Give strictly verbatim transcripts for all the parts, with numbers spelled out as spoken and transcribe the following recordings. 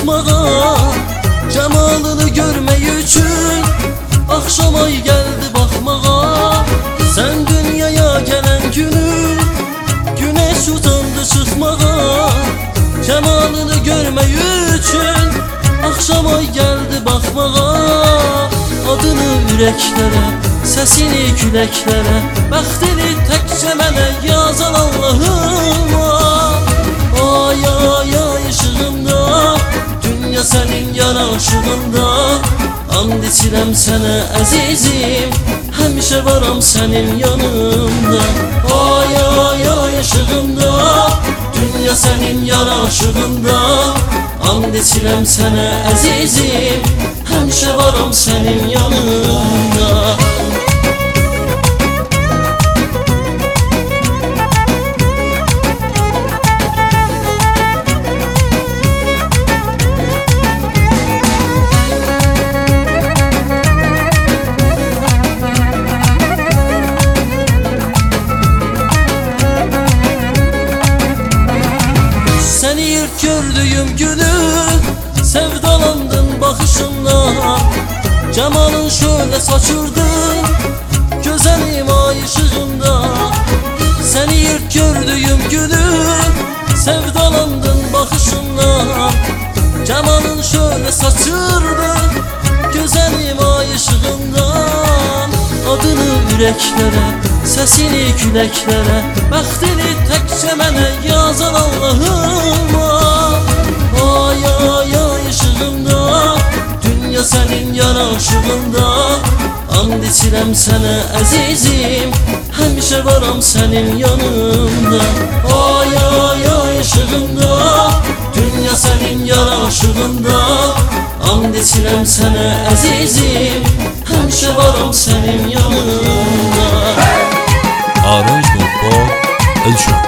çıxmağa, cemalını görmək üçün akşam ay geldi baxmağa. Sen dünyaya gelen günün güneş uzandı çıxmağa, cemalını görmək üçün akşam ay geldi baxmağa. Adını ürəklərə, səsini küləklərə, bəxtini təkcə mənə yazan Allahıma. Ay ay ay ışığımda, dünya sənin yaraşığında, and içirəm sənə əzizim, həmişə varam sənin yanımda. Ay ay ay ışığımda, dünya sənin yaraşığında, and içirəm sənə əzizim, həmişə varam sənin yanımda. Seni ilk gördüğüm günü sevdalandım bakışınla, cemalın şöyle saçırdı güzelim ay ışığında. Seni ilk gördüğüm günü sevdalandım bakışınla, cemalın şöyle saçırdı güzelim ay ışığından. Adını ürəklərə, səsini küləklərə, bəxtini təkcə mənə yazan Allahıma. Ay ay ay ışığımda, dünya sənin yaraşığında, and içirəm sənə əzizim, həmişə varam sənin yanımda. Ay ay ay ışığımda, dünya sənin yaraşığında, and içirəm sənə əzizim, həmişə varam sənin yanımda. Arayış Nokta Elşan.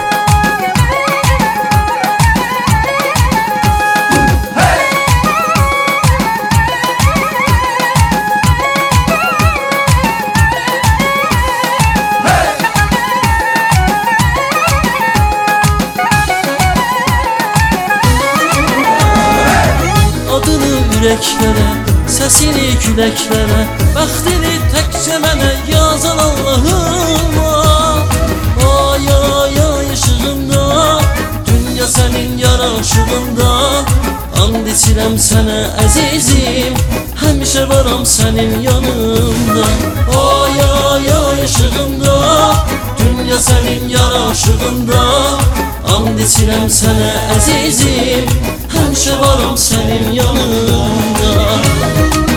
Adını ürəklərə, səsini küləklərə, bəxtini təkcə mənə yazan Allahıma. Ay ay ay ışığımda, dünya sənin yaraşığında, and içirəm sənə əzizim, həmişə varam sənin yanımda. Ay ay ay ışığımda, dünya sənin yaraşığında, and içirəm sənə əzizim, həmişə varam sənin yanımda.